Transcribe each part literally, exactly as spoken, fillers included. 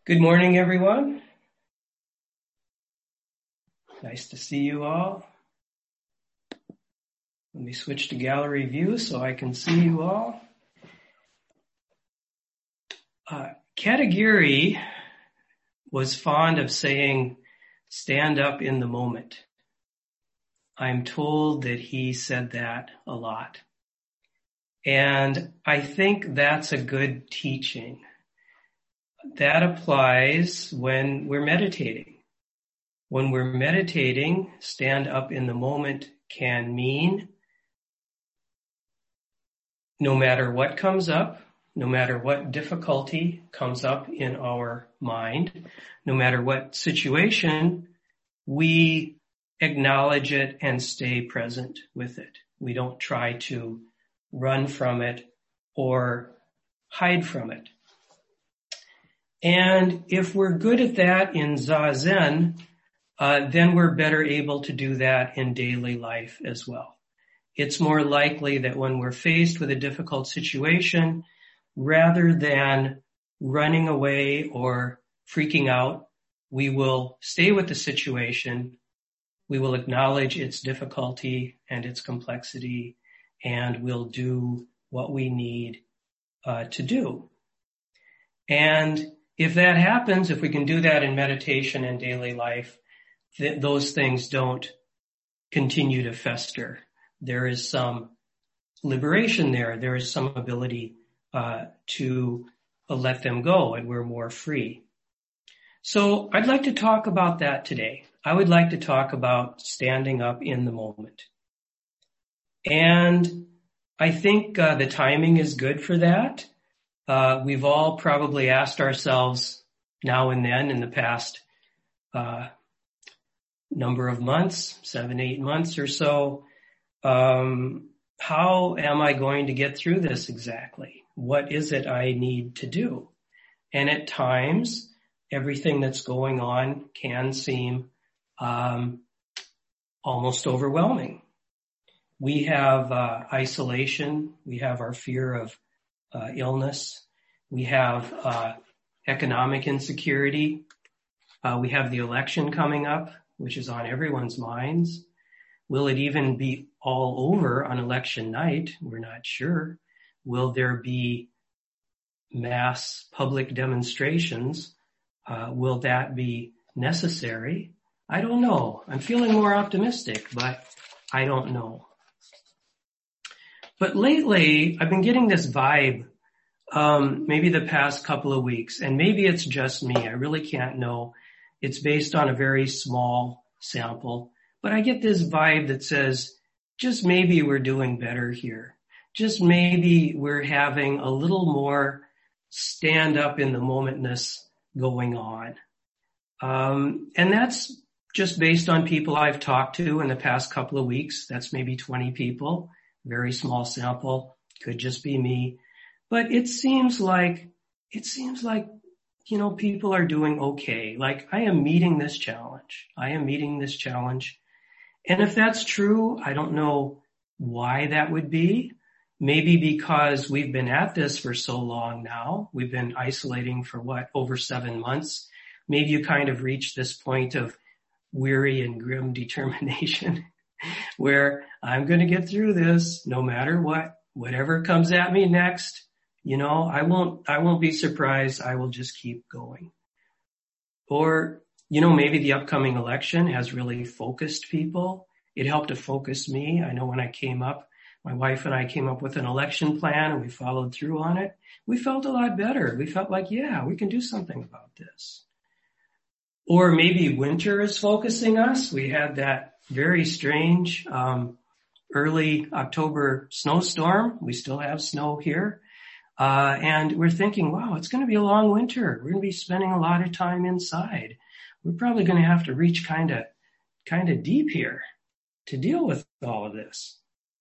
Good morning, everyone. Nice to see you all. Let me switch to gallery view so I can see you all. Uh, Katagiri was fond of saying, stand up in the moment. I'm told that he said that a lot. And I think that's a good teaching. That applies when we're meditating. When we're meditating, stand up in the moment can mean no matter what comes up, no matter what difficulty comes up in our mind, no matter what situation, we acknowledge it and stay present with it. We don't try to run from it or hide from it. And if we're good at that in Zazen, uh, then we're better able to do that in daily life as well. It's more likely that when we're faced with a difficult situation, rather than running away or freaking out, we will stay with the situation. We will acknowledge its difficulty and its complexity, and we'll do what we need uh, to do. And if that happens, if we can do that in meditation and daily life, th- those things don't continue to fester. There is some liberation there. There is some ability uh, to uh, let them go, and we're more free. So I'd like to talk about that today. I would like to talk about standing up in the moment. And I think uh, the timing is good for that. Uh, we've all probably asked ourselves now and then in the past uh, number of months, seven, eight months or so, um, how am I going to get through this exactly? What is it I need to do? And at times, everything that's going on can seem um, almost overwhelming. We have uh, isolation. We have our fear of Uh, illness. We have uh, economic insecurity. Uh, we have the election coming up, which is on everyone's minds. Will it even be all over on election night? We're not sure. Will there be mass public demonstrations? Uh, will that be necessary? I don't know. I'm feeling more optimistic, but I don't know. But lately, I've been getting this vibe, um, maybe the past couple of weeks, and maybe it's just me. I really can't know. It's based on a very small sample, but I get this vibe that says, just maybe we're doing better here. Just maybe we're having a little more stand up in the momentness going on. Um, and that's just based on people I've talked to in the past couple of weeks. That's maybe twenty people. Very small sample, could just be me. But it seems like, it seems like, you know, people are doing okay. Like I am meeting this challenge. I am meeting this challenge. And if that's true, I don't know why that would be. Maybe because we've been at this for so long now. We've been isolating for what, over seven months. Maybe you kind of reach this point of weary and grim determination where I'm going to get through this no matter what, whatever comes at me next, you know, I won't, I won't be surprised. I will just keep going. Or, you know, maybe the upcoming election has really focused people. It helped to focus me. I know when I came up, my wife and I came up with an election plan and we followed through on it. We felt a lot better. We felt like, yeah, we can do something about this. Or maybe winter is focusing us. We had that very strange um, early October snowstorm. We still have snow here. Uh, and we're thinking, wow, it's going to be a long winter. We're going to be spending a lot of time inside. We're probably going to have to reach kind of kind of deep here to deal with all of this.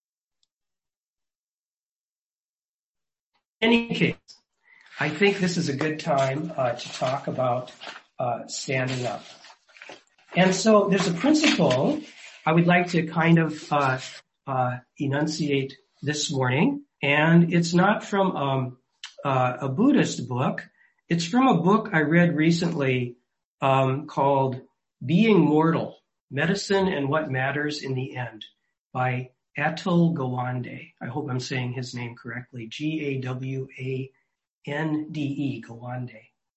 In any case, I think this is a good time uh, to talk about uh, standing up. And so there's a principle I would like to kind of uh, uh, enunciate this morning, and it's not from um, uh, a Buddhist book. It's from a book I read recently um, called Being Mortal, Medicine and What Matters in the End by Atul Gawande. I hope I'm saying his name correctly. G A W A N D E, Gawande.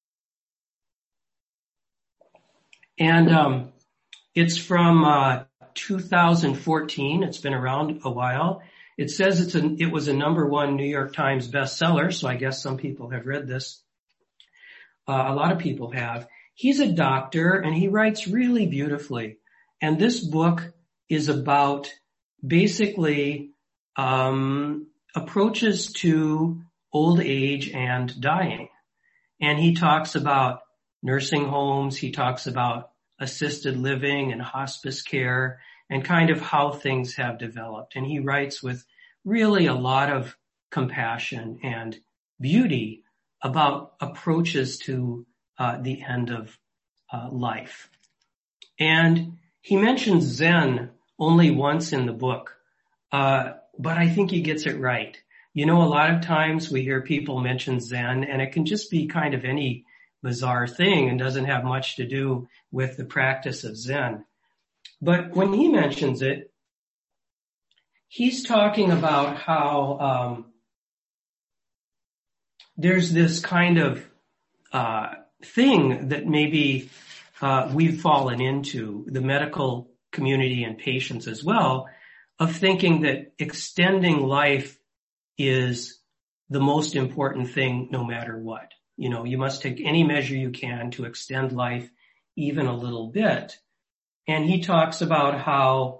And um, it's from uh, two thousand fourteen. It's been around a while. It says it's a, it was a number one New York Times bestseller, so I guess some people have read this. Uh, a lot of people have. He's a doctor, and he writes really beautifully. And this book is about basically um, approaches to old age and dying. And he talks about nursing homes. He talks about assisted living and hospice care and kind of how things have developed. And he writes with really a lot of compassion and beauty about approaches to uh, the end of uh, life. And he mentions Zen only once in the book, uh, but I think he gets it right. You know, a lot of times we hear people mention Zen, and it can just be kind of any bizarre thing and doesn't have much to do with the practice of Zen. But when he mentions it, he's talking about how um, there's this kind of uh, thing that maybe uh, we've fallen into, the medical community and patients as well, of thinking that extending life is the most important thing no matter what. You know, you must take any measure you can to extend life even a little bit. And he talks about how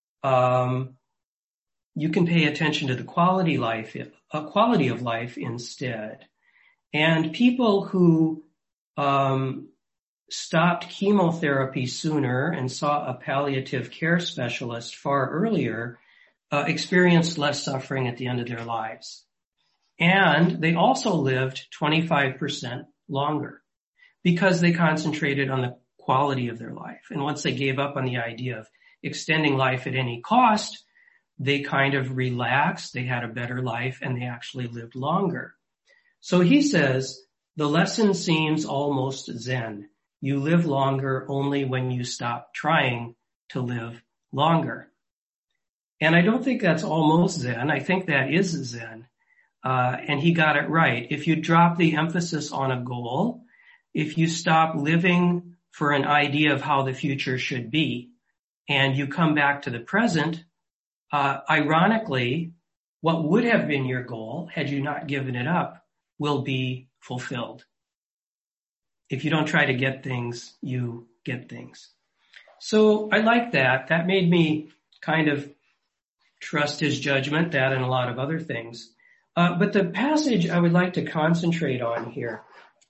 um, you can pay attention to the quality life, uh, quality of life instead. And people who um, stopped chemotherapy sooner and saw a palliative care specialist far earlier uh, experienced less suffering at the end of their lives. And they also lived twenty-five percent longer because they concentrated on the quality of their life. And once they gave up on the idea of extending life at any cost, they kind of relaxed, they had a better life, and they actually lived longer. So he says, the lesson seems almost Zen. You live longer only when you stop trying to live longer. And I don't think that's almost Zen. I think that is Zen. Uh, and he got it right. If you drop the emphasis on a goal, if you stop living for an idea of how the future should be, and you come back to the present, uh, ironically, what would have been your goal had you not given it up will be fulfilled. If you don't try to get things, you get things. So I like that. That made me kind of trust his judgment, that and a lot of other things. Uh, but the passage I would like to concentrate on here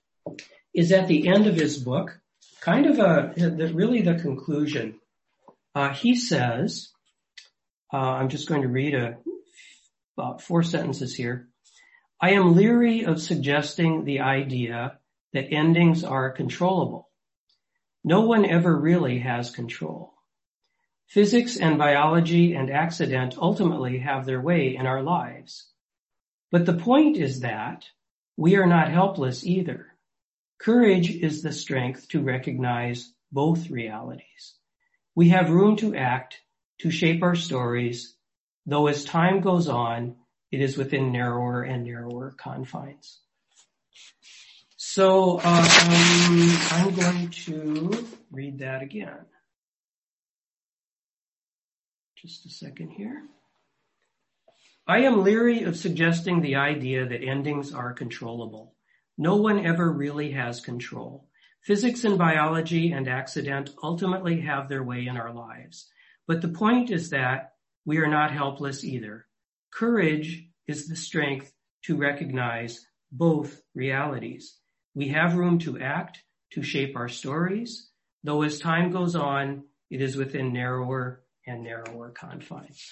is at the end of his book, kind of a, the, really the conclusion. Uh, he says, uh, I'm just going to read a, about four sentences here. I am leery of suggesting the idea that endings are controllable. No one ever really has control. Physics and biology and accident ultimately have their way in our lives. But the point is that we are not helpless either. Courage is the strength to recognize both realities. We have room to act, to shape our stories, though as time goes on, it is within narrower and narrower confines. So um, I'm going to read that again. Just a second here. I am leery of suggesting the idea that endings are controllable. No one ever really has control. Physics and biology and accident ultimately have their way in our lives. But the point is that we are not helpless either. Courage is the strength to recognize both realities. We have room to act, to shape our stories, though as time goes on, it is within narrower and narrower confines.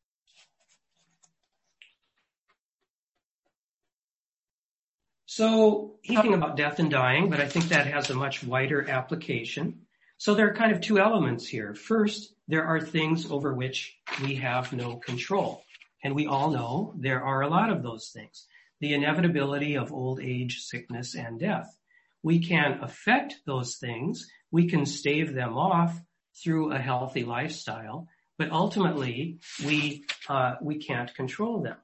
So he's talking about death and dying, but I think that has a much wider application. So there are kind of two elements here. First, there are things over which we have no control. And we all know there are a lot of those things. The inevitability of old age, sickness, and death. We can't affect those things. We can stave them off through a healthy lifestyle, but ultimately we uh, we can't control them.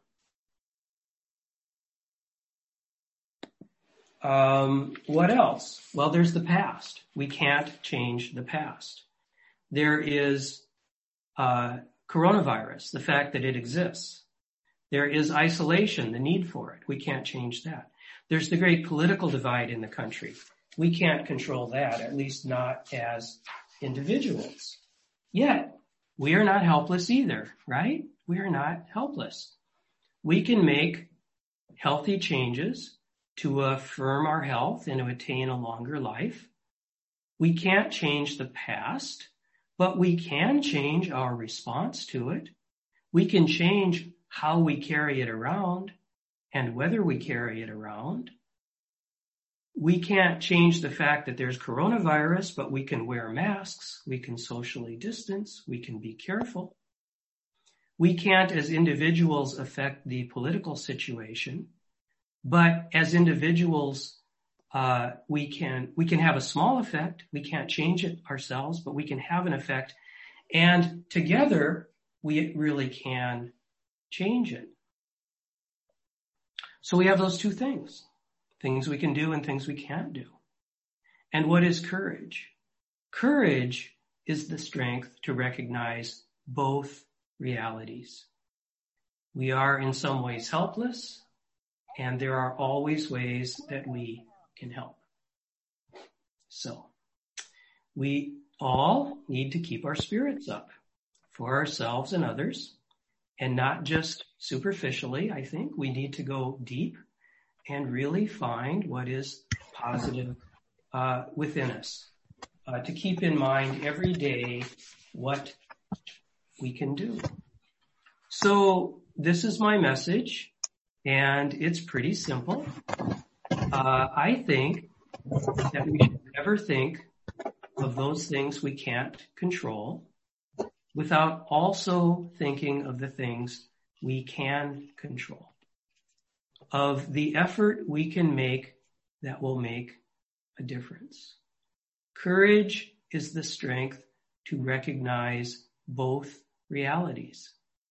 Um, what else? Well, there's the past. We can't change the past. There is uh, coronavirus, the fact that it exists. There is isolation, the need for it. We can't change that. There's the great political divide in the country. We can't control that, at least not as individuals. Yet, we are not helpless either, right? We are not helpless. We can make healthy changes to affirm our health and to attain a longer life. We can't change the past, but we can change our response to it. We can change how we carry it around and whether we carry it around. We can't change the fact that there's coronavirus, but we can wear masks. We can socially distance. We can be careful. We can't, as individuals, affect the political situation, but as individuals, uh, we can we can have a small effect. We can't change it ourselves, but we can have an effect, and together we really can change it. So we have those two things. Things we can do and things we can't do. And what is courage? Courage is the strength to recognize both realities. We are in some ways helpless, and there are always ways that we can help. So we all need to keep our spirits up for ourselves and others, and not just superficially. I think we need to go deep and really find what is positive uh, within us, uh, to keep in mind every day what we can do. So this is my message, and it's pretty simple. Uh, I think that we should never think of those things we can't control without also thinking of the things we can control, of the effort we can make that will make a difference. Courage is the strength to recognize both realities.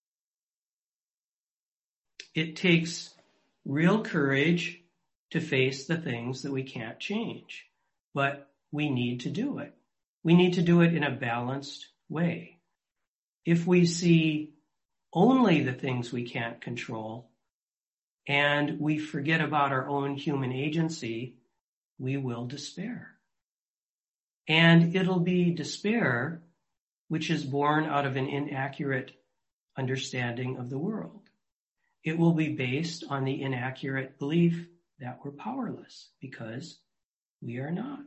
It takes real courage to face the things that we can't change, but we need to do it. We need to do it in a balanced way. If we see only the things we can't control and we forget about our own human agency, we will despair. And it'll be despair which is born out of an inaccurate understanding of the world. It will be based on the inaccurate belief that we're powerless, because we are not.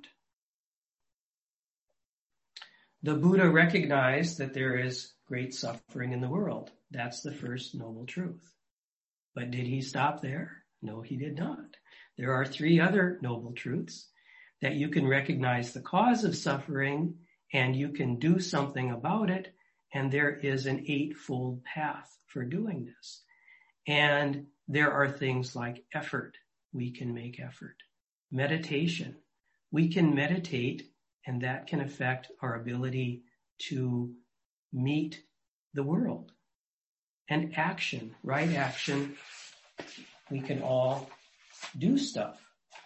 The Buddha recognized that there is great suffering in the world. That's the first noble truth. But did he stop there? No, he did not. There are three other noble truths: that you can recognize the cause of suffering and you can do something about it, and there is an eightfold path for doing this. And there are things like effort. We can make effort. Meditation. We can meditate, and that can affect our ability to meet the world. And action, right action. We can all do stuff.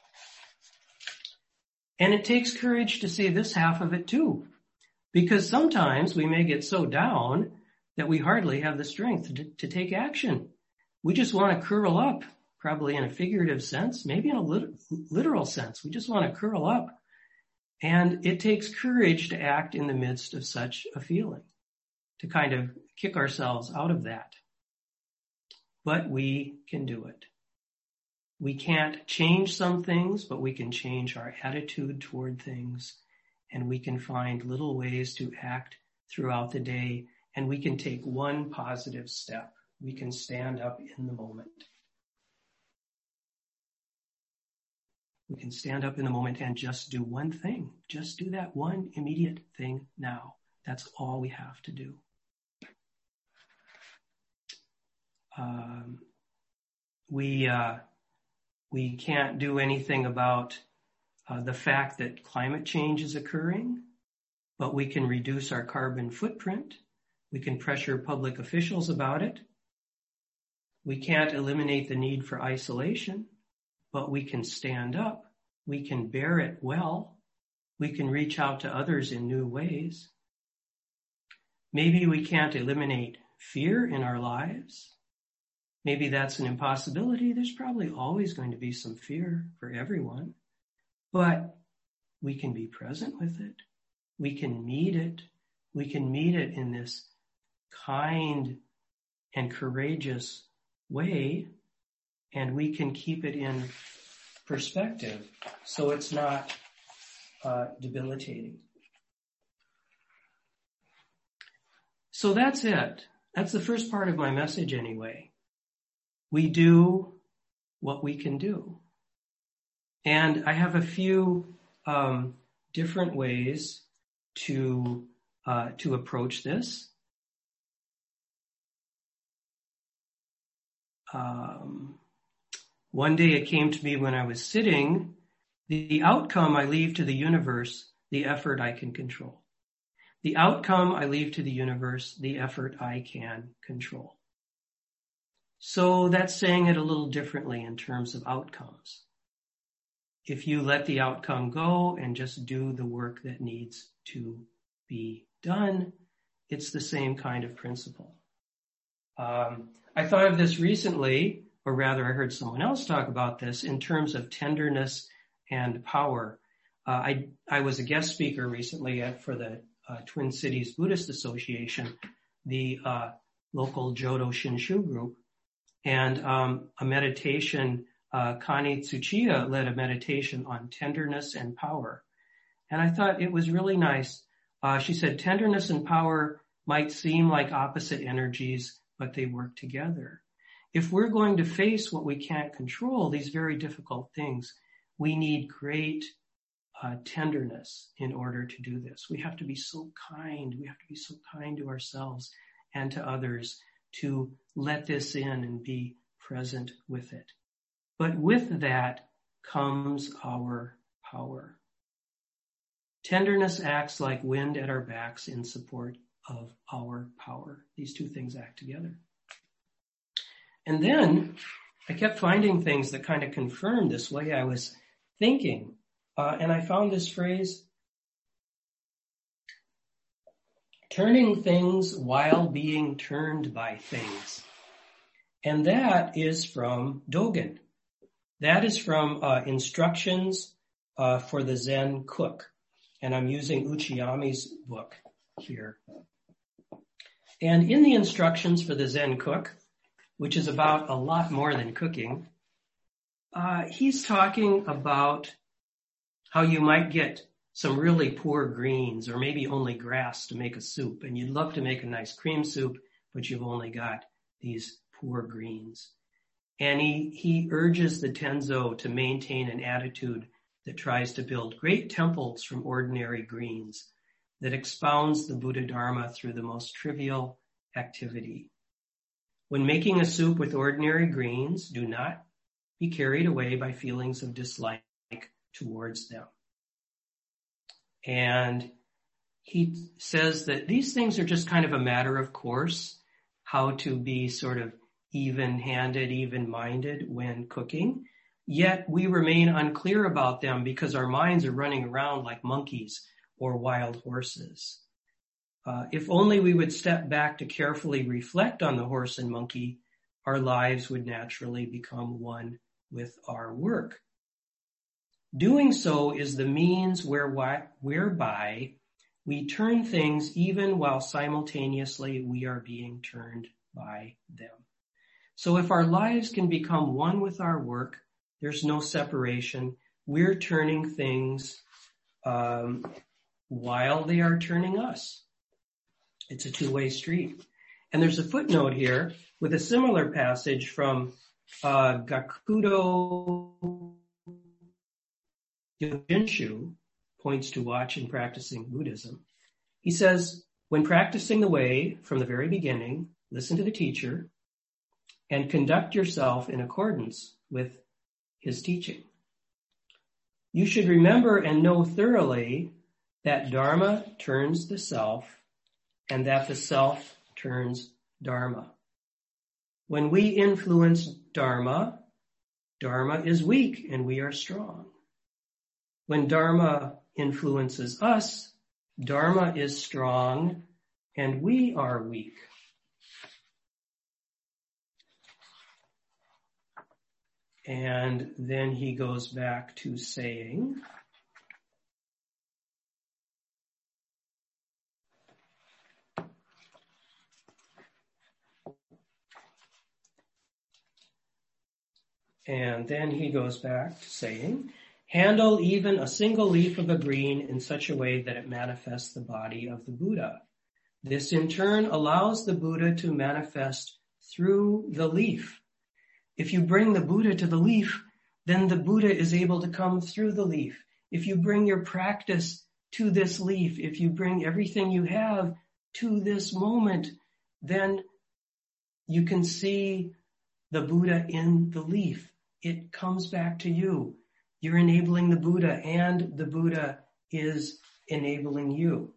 And it takes courage to see this half of it too, because sometimes we may get so down that we hardly have the strength to, to take action. We just want to curl up, probably in a figurative sense, maybe in a lit- literal sense. We just want to curl up. And it takes courage to act in the midst of such a feeling, to kind of kick ourselves out of that. But we can do it. We can't change some things, but we can change our attitude toward things, and we can find little ways to act throughout the day, and we can take one positive step. We can stand up in the moment. We can stand up in the moment and just do one thing. Just do that one immediate thing now. That's all we have to do. Um, we uh, we can't do anything about uh, the fact that climate change is occurring, but we can reduce our carbon footprint. We can pressure public officials about it. We can't eliminate the need for isolation, but we can stand up. We can bear it well. We can reach out to others in new ways. Maybe we can't eliminate fear in our lives. Maybe that's an impossibility. There's probably always going to be some fear for everyone, but we can be present with it. We can meet it. We can meet it in this kind and courageous way, and we can keep it in perspective so it's not uh, debilitating. So that's it. That's the first part of my message anyway. We do what we can do. And I have a few um, different ways to uh, to approach this. Um, one day it came to me when I was sitting, the outcome I leave to the universe, the effort I can control. The outcome I leave to the universe, the effort I can control. So that's saying it a little differently in terms of outcomes. If you let the outcome go and just do the work that needs to be done, it's the same kind of principle. Um, I thought of this recently, or rather I heard someone else talk about this in terms of tenderness and power. Uh, I, I was a guest speaker recently at, for the uh, Twin Cities Buddhist Association, the uh, local Jodo Shinshu group, and um, a meditation, uh, Kani Tsuchiya led a meditation on tenderness and power. And I thought it was really nice. Uh, she said, tenderness and power might seem like opposite energies, but they work together. If we're going to face what we can't control, these very difficult things, we need great uh, tenderness in order to do this. We have to be so kind. We have to be so kind to ourselves and to others to let this in and be present with it. But with that comes our power. Tenderness acts like wind at our backs in support of our power. These two things act together. And then I kept finding things that kind of confirmed this way I was thinking. Uh, and I found this phrase, turning things while being turned by things. And that is from Dogen. That is from uh, Instructions uh, for the Zen Cook. And I'm using Uchiyami's book here. And in the instructions for the Zen Cook, which is about a lot more than cooking, uh, he's talking about how you might get some really poor greens or maybe only grass to make a soup. And you'd love to make a nice cream soup, but you've only got these poor greens. And he, he urges the Tenzo to maintain an attitude that tries to build great temples from ordinary greens, that expounds the Buddha Dharma through the most trivial activity. When making a soup with ordinary greens, do not be carried away by feelings of dislike towards them. And he says that these things are just kind of a matter of course, how to be sort of even-handed, even-minded when cooking. Yet we remain unclear about them because our minds are running around like monkeys or wild horses. Uh, if only we would step back to carefully reflect on the horse and monkey, our lives would naturally become one with our work. Doing so is the means where, whereby we turn things even while simultaneously we are being turned by them. So if our lives can become one with our work, there's no separation. We're turning things um, while they are turning us. It's a two-way street. And there's a footnote here with a similar passage from uh, Gakudo Yoshinshu, points to watch and practicing Buddhism. He says, when practicing the way from the very beginning, listen to the teacher and conduct yourself in accordance with his teaching. You should remember and know thoroughly that Dharma turns the self and that the self turns Dharma. When we influence Dharma, Dharma is weak and we are strong. When Dharma influences us, Dharma is strong and we are weak. And then he goes back to saying, and then he goes back to saying, handle even a single leaf of a green in such a way that it manifests the body of the Buddha. This in turn allows the Buddha to manifest through the leaf. If you bring the Buddha to the leaf, then the Buddha is able to come through the leaf. If you bring your practice to this leaf, if you bring everything you have to this moment, then you can see the Buddha in the leaf. It comes back to you. You're enabling the Buddha, and the Buddha is enabling you.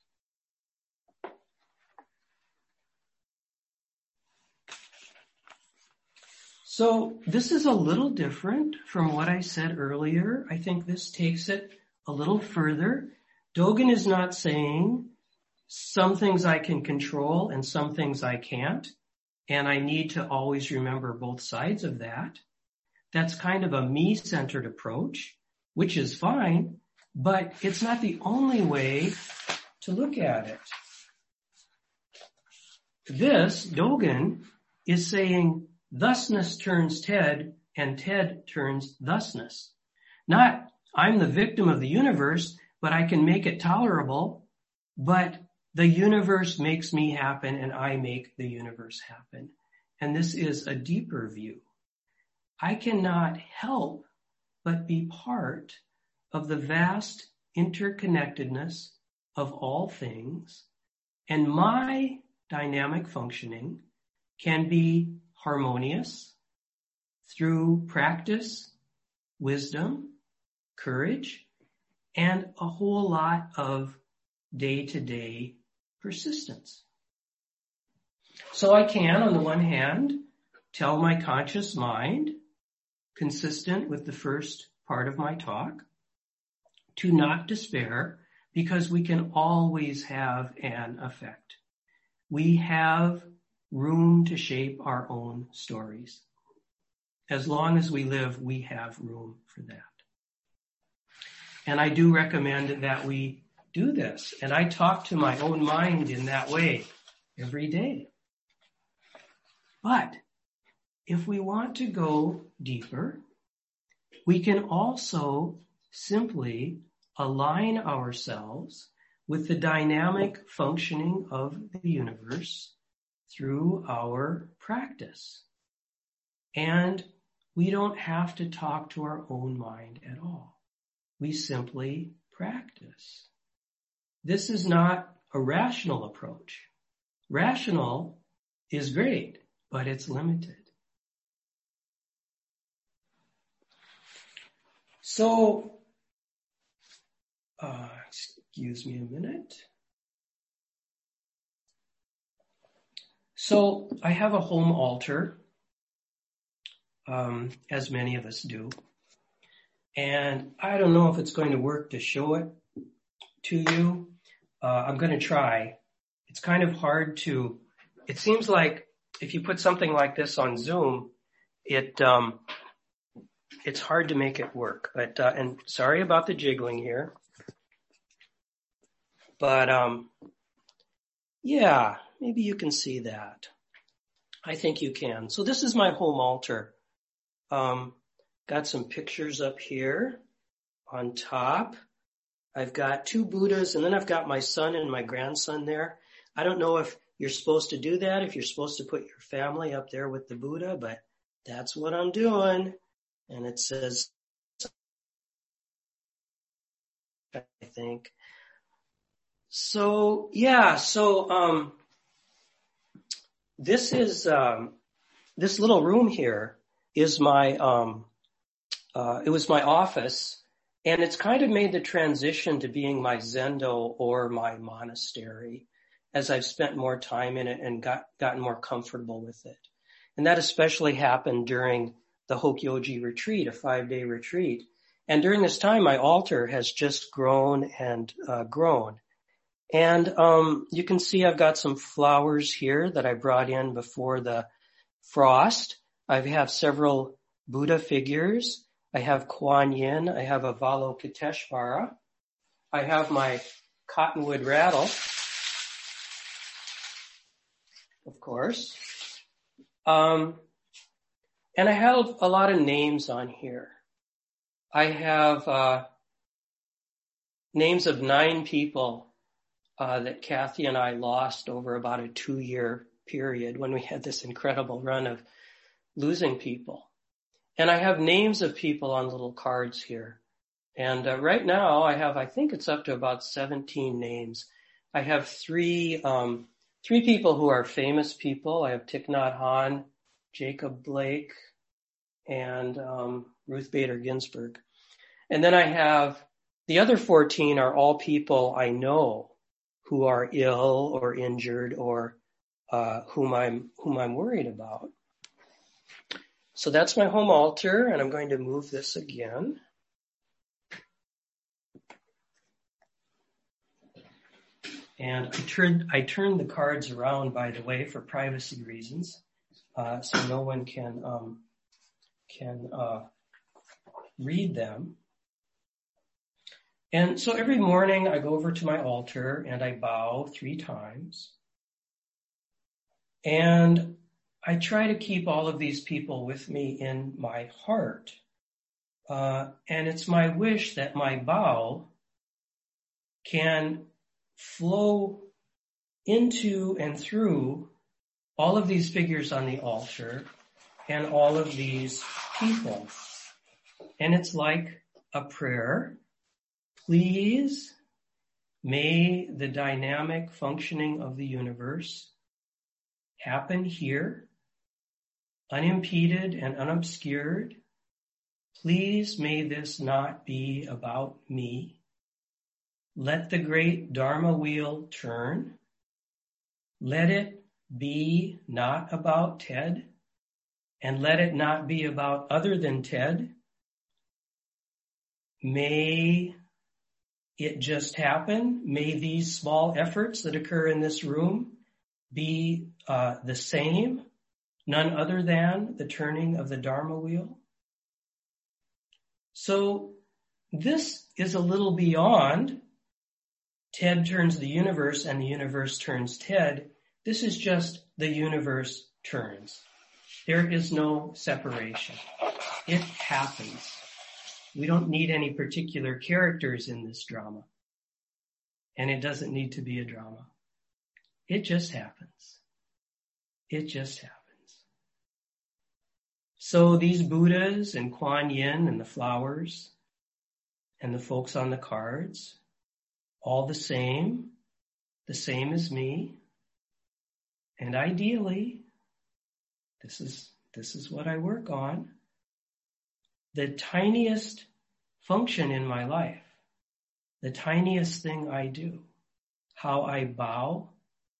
So this is a little different from what I said earlier. I think this takes it a little further. Dogen is not saying some things I can control and some things I can't, and I need to always remember both sides of that. That's kind of a me-centered approach, which is fine, but it's not the only way to look at it. This, Dogen, is saying thusness turns Ted and Ted turns thusness. Not, I'm the victim of the universe, but I can make it tolerable, but the universe makes me happen and I make the universe happen. And this is a deeper view. I cannot help but be part of the vast interconnectedness of all things, and my dynamic functioning can be harmonious through practice, wisdom, courage, and a whole lot of day-to-day persistence. So I can, on the one hand, tell my conscious mind, consistent with the first part of my talk, to not despair, because we can always have an effect. We have room to shape our own stories. As long as we live, we have room for that. And I do recommend that we do this. And I talk to my own mind in that way every day. But if we want to go deeper, we can also simply align ourselves with the dynamic functioning of the universe through our practice. And we don't have to talk to our own mind at all. We simply practice. This is not a rational approach. Rational is great, but it's limited. So, uh, excuse me a minute. So I have a home altar, um, as many of us do. And I don't know if it's going to work to show it to you. Uh, I'm going to try. It's kind of hard to, it seems like if you put something like this on Zoom, it, um, it's hard to make it work. But, uh, and sorry about the jiggling here. But, um, yeah, maybe you can see that. I think you can. So this is my home altar. Um, got some pictures up here on top. I've got two Buddhas, and then I've got my son and my grandson there. I don't know if you're supposed to do that, if you're supposed to put your family up there with the Buddha, but that's what I'm doing. And it says, I think. So, yeah, so, um, this is, um, this little room here is my, um, uh, it was my office And it's kind of made the transition to being my zendo or my monastery as I've spent more time in it and got, gotten more comfortable with it. And that especially happened during the Hokyoji retreat, a five-day retreat. And during this time, my altar has just grown and uh, grown. And um, you can see I've got some flowers here that I brought in before the frost. I have several Buddha figures. I have Kuan Yin. I have Avalokiteshvara. I have my cottonwood rattle, of course. Um, and I have a lot of names on here. I have uh, names of nine people uh, that Kathy and I lost over about a two-year period when we had this incredible run of losing people. And I have names of people on little cards here. And uh, right now I have, I think it's up to about seventeen names. I have three, um, three people who are famous people. I have Thich Nhat Hanh, Jacob Blake, and um, Ruth Bader Ginsburg. And then I have the other fourteen are all people I know who are ill or injured or uh, whom I'm whom I'm worried about. So that's my home altar, and I'm going to move this again. And I turned I turned the cards around, by the way, for privacy reasons, uh, so no one can um, can uh, read them. And so every morning I go over to my altar and I bow three times. And I try to keep all of these people with me in my heart. Uh, and it's my wish that my bow can flow into and through all of these figures on the altar and all of these people. And it's like a prayer. Please, may the dynamic functioning of the universe happen here, unimpeded and unobscured. Please, may this not be about me. Let the great Dharma wheel turn. Let it be not about Ted, and let it not be about other than Ted. May it just happen. May these small efforts that occur in this room be uh, the same, none other than the turning of the Dharma wheel. So this is a little beyond Ted turns the universe and the universe turns Ted. This is just the universe turns. There is no separation. It happens. We don't need any particular characters in this drama. And it doesn't need to be a drama. It just happens. It just happens. So these Buddhas and Kuan Yin and the flowers and the folks on the cards, all the same, the same as me. And ideally, this is, this is what I work on. The tiniest function in my life, the tiniest thing I do, how I bow,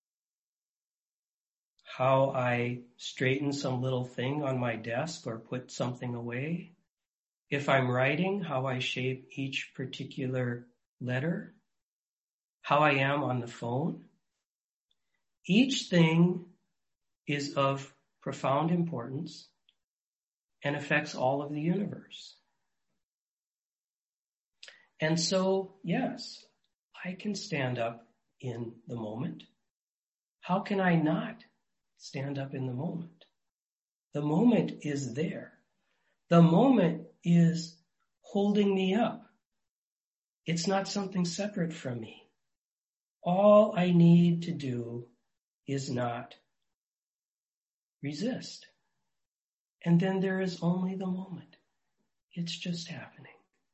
how I straighten some little thing on my desk or put something away. If I'm writing, how I shape each particular letter, how I am on the phone. Each thing is of profound importance and affects all of the universe. And so, yes, I can stand up in the moment. How can I not stand up in the moment? The moment is there. The moment is holding me up. It's not something separate from me. All I need to do is not resist. And then there is only the moment. It's just happening.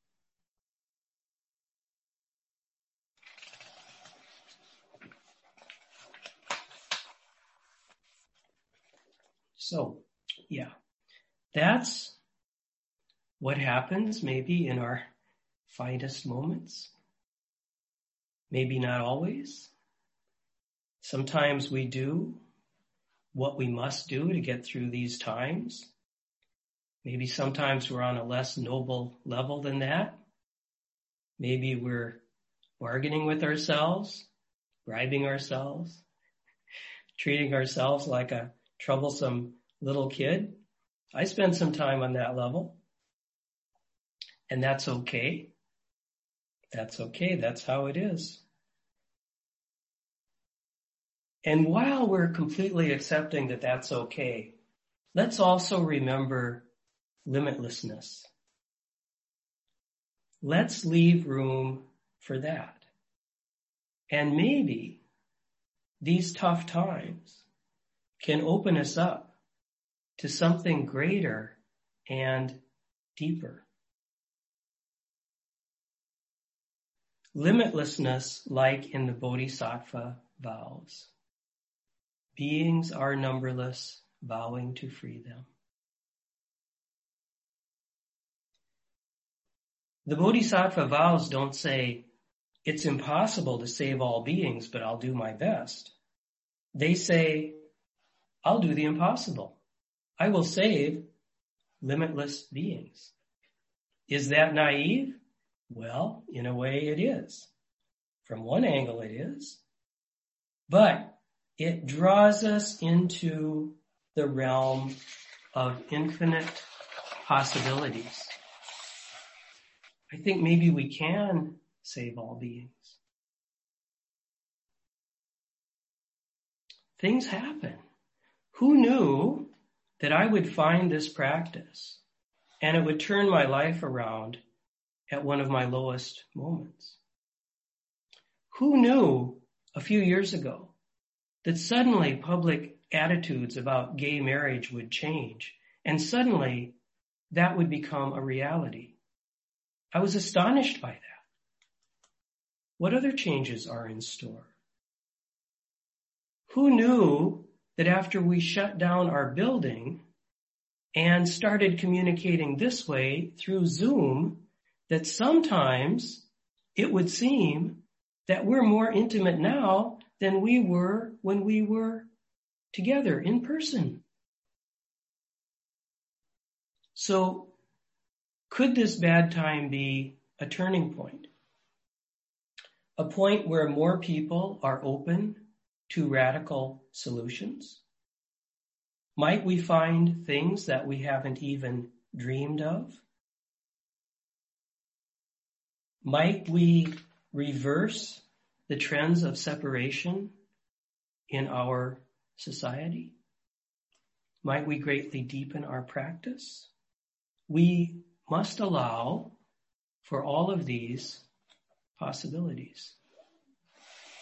So, yeah, that's what happens maybe in our finest moments. Maybe not always. Sometimes we do what we must do to get through these times. Maybe sometimes we're on a less noble level than that. Maybe we're bargaining with ourselves, bribing ourselves, treating ourselves like a troublesome little kid. I spend some time on that level. And that's okay. That's okay. That's how it is. And while we're completely accepting that that's okay, let's also remember limitlessness. Let's leave room for that. And maybe these tough times can open us up to something greater and deeper. Limitlessness, like in the Bodhisattva vows. Beings are numberless, vowing to free them. The Bodhisattva vows don't say, it's impossible to save all beings, but I'll do my best. They say, I'll do the impossible. I will save limitless beings. Is that naive? Well, in a way it is. From one angle it is. But it draws us into the realm of infinite possibilities. I think maybe we can save all beings. Things happen. Who knew that I would find this practice and it would turn my life around at one of my lowest moments? Who knew a few years ago that suddenly public attitudes about gay marriage would change and suddenly that would become a reality? I was astonished by that. What other changes are in store? Who knew that after we shut down our building and started communicating this way through Zoom, that sometimes it would seem that we're more intimate now than we were when we were together in person? So, could this bad time be a turning point? A point where more people are open to radical solutions? Might we find things that we haven't even dreamed of? Might we reverse the trends of separation in our society? Might we greatly deepen our practice? We must allow for all of these possibilities.